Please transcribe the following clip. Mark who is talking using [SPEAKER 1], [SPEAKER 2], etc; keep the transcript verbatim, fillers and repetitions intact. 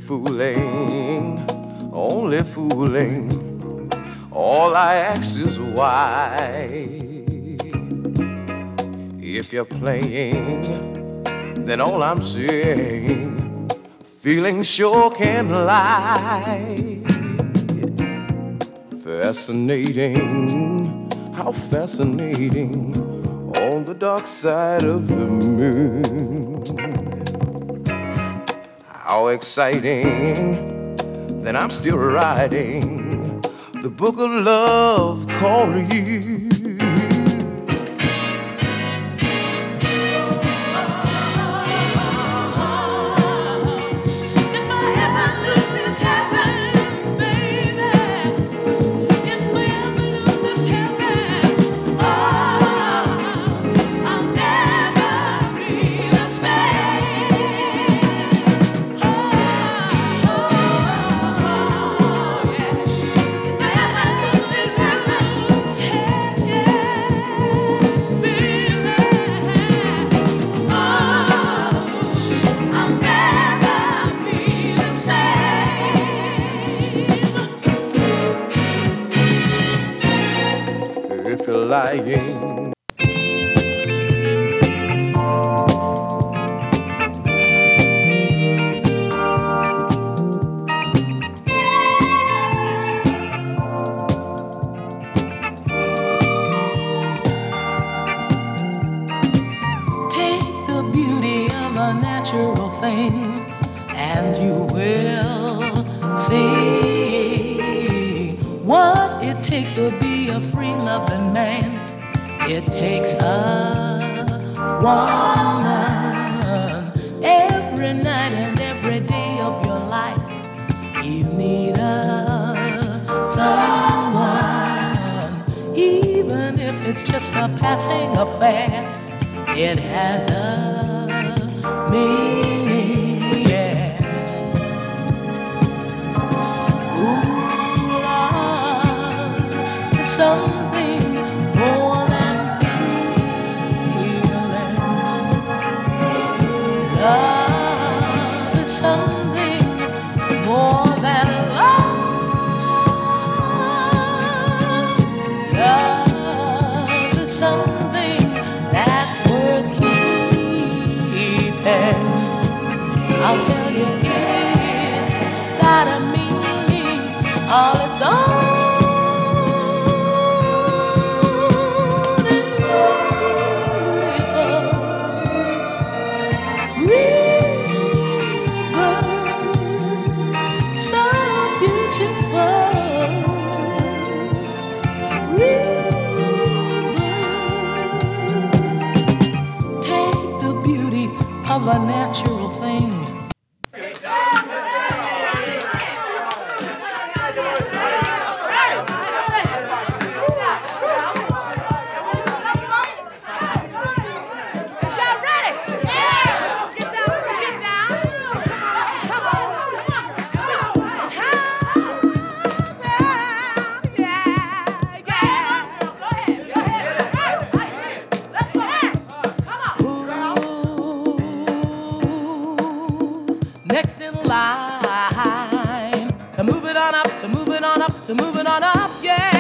[SPEAKER 1] fooling, only fooling. All I ask is why. If you're playing, then all I'm saying, feeling sure can lie. Fascinating, how fascinating, on the dark side of the moon. How exciting, then I'm still writing the book of love called you. If you're lying,
[SPEAKER 2] take the beauty of a natural thing, and you will see what it takes to be a free loving man. It takes a woman every night and every day of your life. You need a someone, even if it's just a passing affair. It has a meaning, yeah. Ooh, love is something more than feeling. Love is something more than love. Love is something that's worth keeping. I'll tell you, it's got a meaning all its own. And it's beautiful, rebirth, so beautiful, rebirth. Take the beauty of a natural thing. Next in line, to move it on up, to move it on up, to move it on up, yeah.